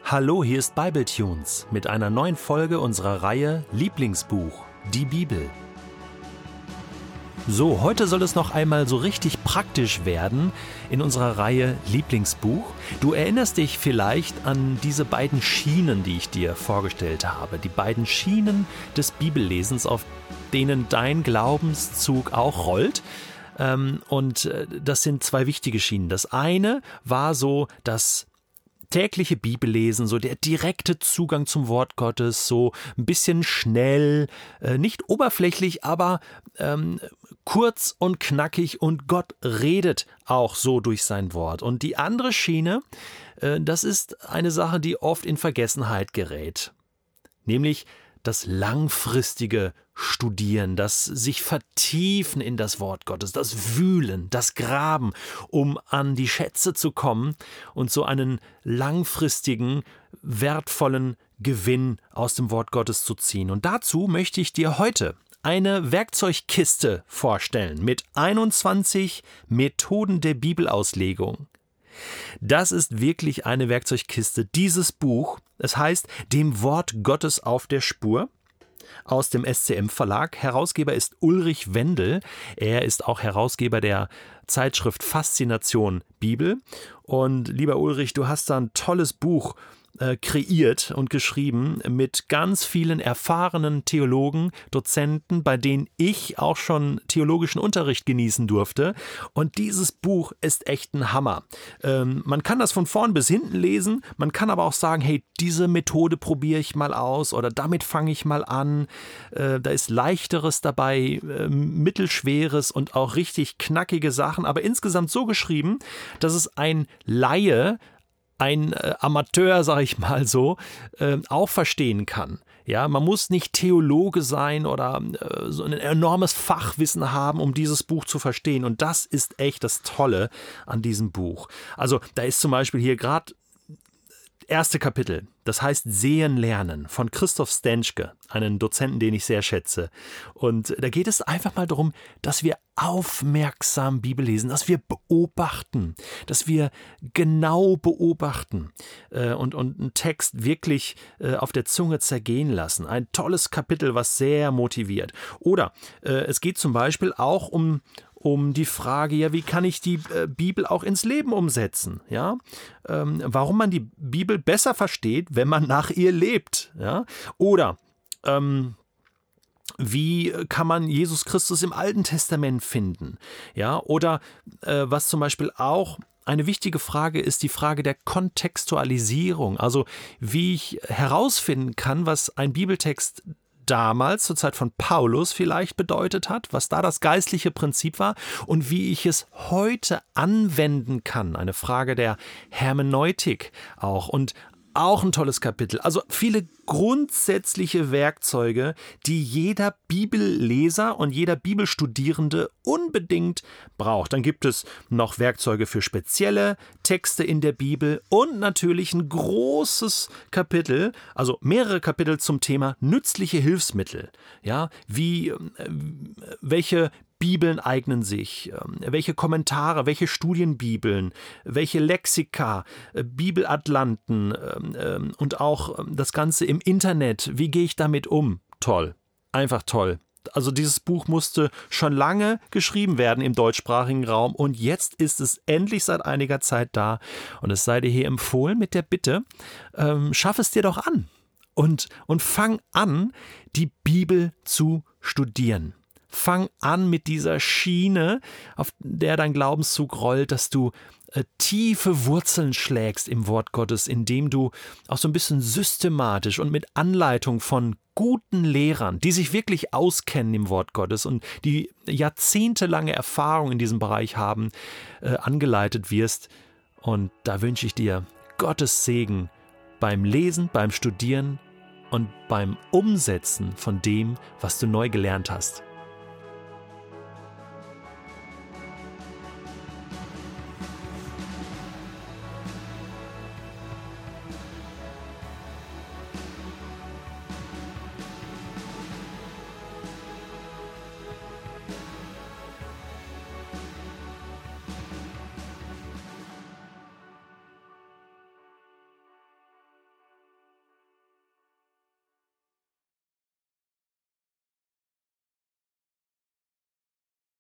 Hallo, hier ist Bibletunes mit einer neuen Folge unserer Reihe Lieblingsbuch, die Bibel. So, heute soll es noch einmal so richtig praktisch werden in unserer Reihe Lieblingsbuch. Du erinnerst dich vielleicht an diese beiden Schienen, die ich dir vorgestellt habe. Die beiden Schienen des Bibellesens, auf denen dein Glaubenszug auch rollt. Und das sind zwei wichtige Schienen. Das eine war so das tägliche Bibellesen, so der direkte Zugang zum Wort Gottes, so ein bisschen schnell, nicht oberflächlich, aber kurz und knackig, und Gott redet auch so durch sein Wort. Und die andere Schiene, das ist eine Sache, die oft in Vergessenheit gerät, nämlich das langfristige Studieren, das sich vertiefen in das Wort Gottes, das Wühlen, das Graben, um an die Schätze zu kommen und so einen langfristigen, wertvollen Gewinn aus dem Wort Gottes zu ziehen. Und dazu möchte ich dir heute eine Werkzeugkiste vorstellen mit 21 Methoden der Bibelauslegung. Das ist wirklich eine Werkzeugkiste, dieses Buch. Es heißt Dem Wort Gottes auf der Spur, aus dem SCM-Verlag. Herausgeber ist Ulrich Wendel. Er ist auch Herausgeber der Zeitschrift Faszination Bibel. Und lieber Ulrich, du hast da ein tolles Buch kreiert und geschrieben mit ganz vielen erfahrenen Theologen, Dozenten, bei denen ich auch schon theologischen Unterricht genießen durfte. Und dieses Buch ist echt ein Hammer. Man kann das von vorn bis hinten lesen, man kann aber auch sagen, hey, diese Methode probiere ich mal aus oder damit fange ich mal an. Da ist Leichteres dabei, Mittelschweres und auch richtig knackige Sachen, aber insgesamt so geschrieben, dass es ein Laie, ein Amateur, sage ich mal so, auch verstehen kann. Ja, man muss nicht Theologe sein oder so ein enormes Fachwissen haben, um dieses Buch zu verstehen. Und das ist echt das Tolle an diesem Buch. Also da ist zum Beispiel hier gerade erste Kapitel, das heißt Sehen lernen, von Christoph Stenschke, einen Dozenten, den ich sehr schätze. Und da geht es einfach mal darum, dass wir aufmerksam Bibel lesen, dass wir beobachten, dass wir genau beobachten und einen Text wirklich auf der Zunge zergehen lassen. Ein tolles Kapitel, was sehr motiviert. Oder es geht zum Beispiel auch um die Frage, ja, wie kann ich die Bibel auch ins Leben umsetzen? Ja? Warum man die Bibel besser versteht, wenn man nach ihr lebt? Ja? Oder wie kann man Jesus Christus im Alten Testament finden? Ja? Oder was zum Beispiel auch eine wichtige Frage ist, die Frage der Kontextualisierung. Also wie ich herausfinden kann, was ein Bibeltext damals, zur Zeit von Paulus vielleicht bedeutet hat, was da das geistliche Prinzip war und wie ich es heute anwenden kann. Eine Frage der Hermeneutik auch, und auch ein tolles Kapitel. Also viele grundsätzliche Werkzeuge, die jeder Bibelleser und jeder Bibelstudierende unbedingt braucht. Dann gibt es noch Werkzeuge für spezielle Texte in der Bibel und natürlich ein großes Kapitel, also mehrere Kapitel zum Thema nützliche Hilfsmittel. Ja, welche Bibeln eignen sich, welche Kommentare, welche Studienbibeln, welche Lexika, Bibelatlanten und auch das Ganze im Internet. Wie gehe ich damit um? Toll, einfach toll. Also dieses Buch musste schon lange geschrieben werden im deutschsprachigen Raum und jetzt ist es endlich seit einiger Zeit da und es sei dir hier empfohlen mit der Bitte, schaff es dir doch an und fang an, die Bibel zu studieren. Fang an mit dieser Schiene, auf der dein Glaubenszug rollt, dass du tiefe Wurzeln schlägst im Wort Gottes, indem du auch so ein bisschen systematisch und mit Anleitung von guten Lehrern, die sich wirklich auskennen im Wort Gottes und die jahrzehntelange Erfahrung in diesem Bereich haben, angeleitet wirst. Und da wünsche ich dir Gottes Segen beim Lesen, beim Studieren und beim Umsetzen von dem, was du neu gelernt hast.